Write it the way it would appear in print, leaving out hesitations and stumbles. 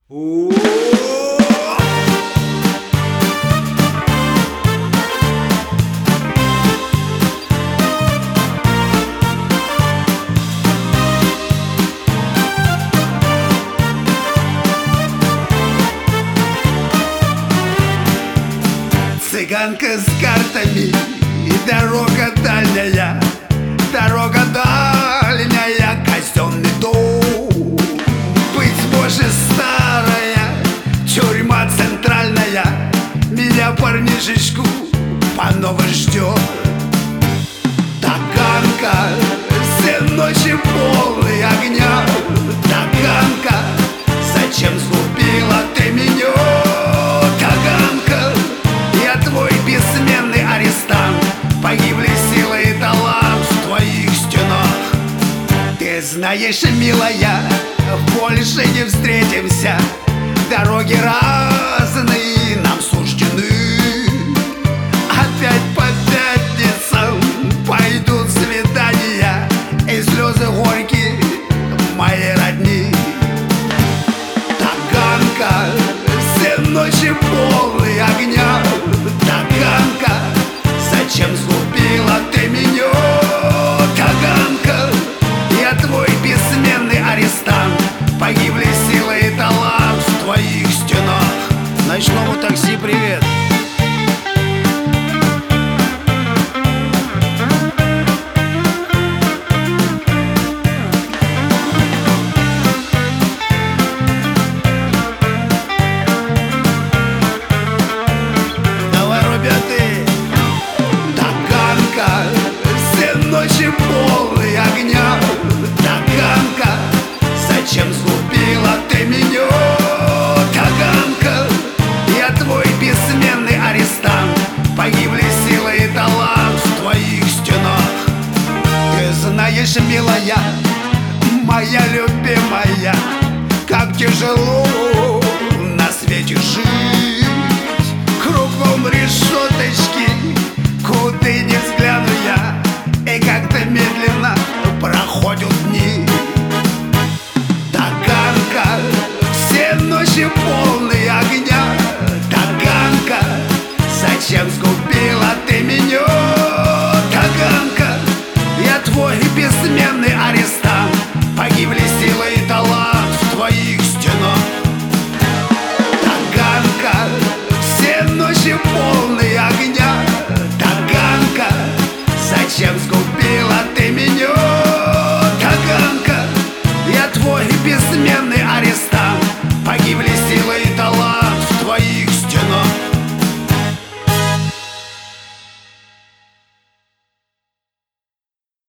О! Цыганка с картами, и дорога дальняя, казенный дом. Быть может старая, тюрьма центральная, меня парнишечку по новой ждет. Таганка, все ночи полные огня. Таганка, зачем сгубила ты меня? Таганка, я твой бессменный арестант. Погибли сила и талант в твоих стенах. Ты знаешь, милая, больше не встретимся. Дороги разные нам суждены. Опять по пятницам пойдут свидания и слезы горькие моей родни. Таганка, все ночи полные огня. Таганка, зачем сгубила ты меня? Таганка, я твой бессменный арестант. Погибли сила и талант в твоих стенах. Ночному такси привет. Ночи полные огня. Таганка, зачем сгубила ты меня? Таганка, я твой бессменный арестант. Погибли сила и талант в твоих стенах. Ты знаешь, милая, моя любимая, как тяжело на свете жить.